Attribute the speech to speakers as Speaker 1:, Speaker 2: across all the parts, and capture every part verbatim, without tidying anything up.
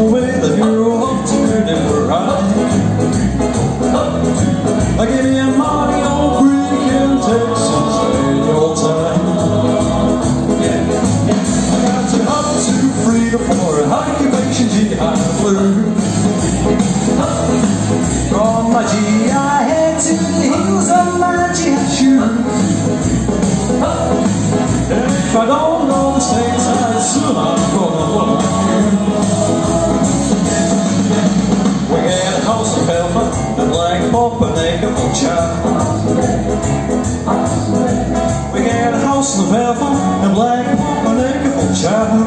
Speaker 1: with a hero of turn and ride. I give me a money on Greek in Texas in your time. I got to up to freedom for a occupation G I blue. From my G I head to the heels of my G I shoes. If I don't know the states, I soon I'm gonna blow. We got a house of heaven, a black pop, an acre for child. We got a house of heaven, a black pop, an acre for child.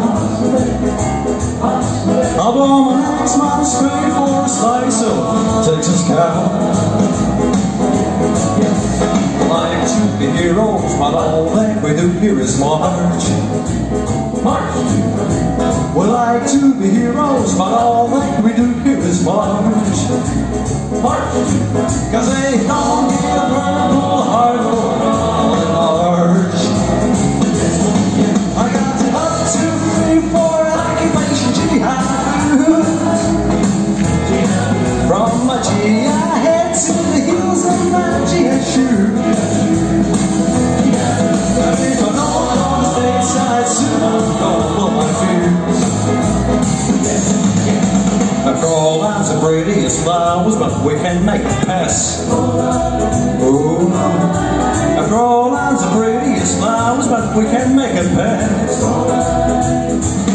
Speaker 1: I'll blow my next month's pay for a slice of Texas cow. Like to be heroes, but all that we do here is march. March. We like to be heroes, but all that we do here is march. March. Cause they don't give a purple heart for all at large. I got to up to three, four, occupation jihad. From my G I head to the heels of my G I shoes. If I don't know the stateside soon, I'm gonna blow my fuse. After all, life's the prettiest flowers, but we can make it pass. Oh, after all, life's the prettiest flowers, but we can make it pass.